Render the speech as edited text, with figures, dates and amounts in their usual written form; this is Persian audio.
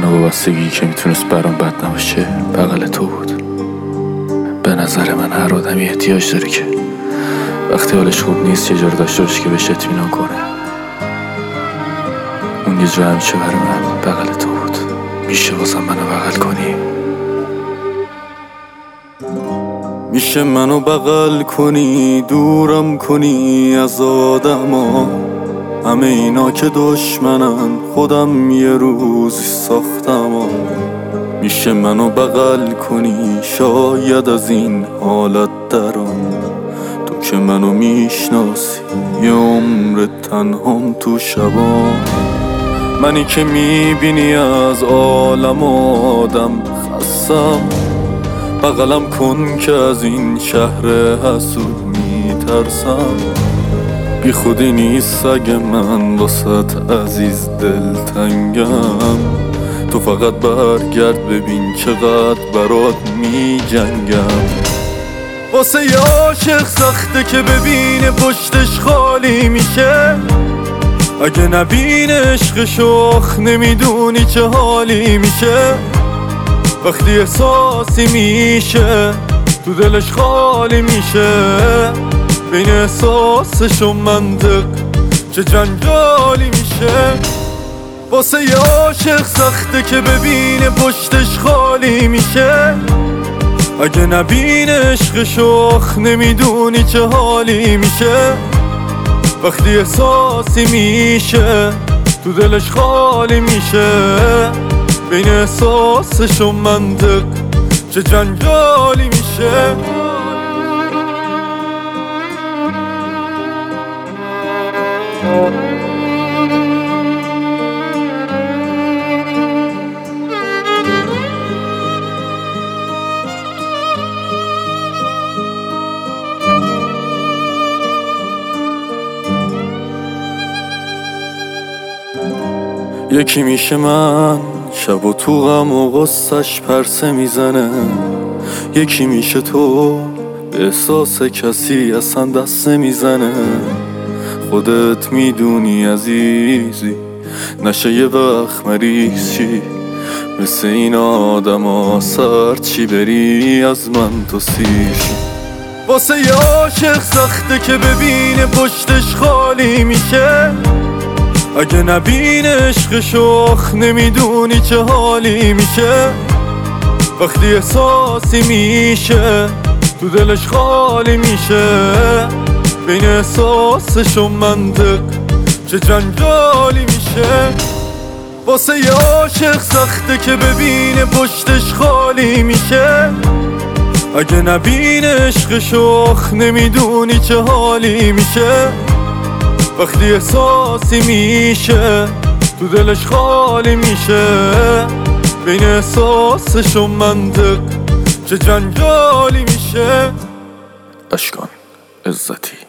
تنها وابستگی که میتونست برام بد نباشه بغل تو بود. به نظر من هر آدمی احتیاج داره که وقتی حالش خوب نیست یه جور داشته باشه که بهش اطمینان کنه. اون یه جور همیشه برای من بغل تو بود. میشه واسم منو بغل کنی؟ میشه منو بغل کنی، دورم کنی از آدما، همه اینا که دشمنن خودم یه روزی ساختم. میشه منو بغل کنی، شاید از این حالت درام، تو که منو میشناسی یه عمر تنهام تو شبام. منی که میبینی از عالم آدم خستم، بغلم کن که از این شهر حسود میترسم. بی خودی نیست اگه من واسط عزیز دلتنگم، تو فقط برگرد ببین چقدر برات میجنگم. واسه یه عاشق سخته که ببینه پشتش خالی میشه، اگه نبینه عشقشو آخ نمیدونی چه حالی میشه. وقتی احساسی میشه تو دلش خالی میشه، بین احساسش و منطق چه جنجالی میشه. واسه یه عاشق سخته که ببینه پشتش خالی میشه، اگه نبینه عشقشو آخ نمیدونی چه حالی میشه. وقتی احساسی میشه تو دلش خالی میشه، بین احساسش و منطق چه جنجالی میشه. یکی میشه من شب و تو غم و غصش پرسه میزنه، یکی میشه تو به احساس کسی اصلا دست نمیزنه. خودت میدونی عزیزی نشه یه وقت مریض چی، مثل این آدم ها سر چی بری از من تو سیشی. واسه یه عاشق سخته که ببینه پشتش خالی میشه، اگه نبینه عشقشو آخ نمیدونی چه حالی میشه. وقتی احساسی میشه تو دلش خالی میشه، بین احساسش و منطق چه جنجالی میشه. واسه یه عاشق سخته که ببینه پشتش خالی میشه، اگه نبینه عشقشو آخ نمیدونی چه حالی میشه. وقتی احساسی میشه تو دلش خالی میشه، بین احساسش و منطق چه جنجالی میشه. اشکان عزتی.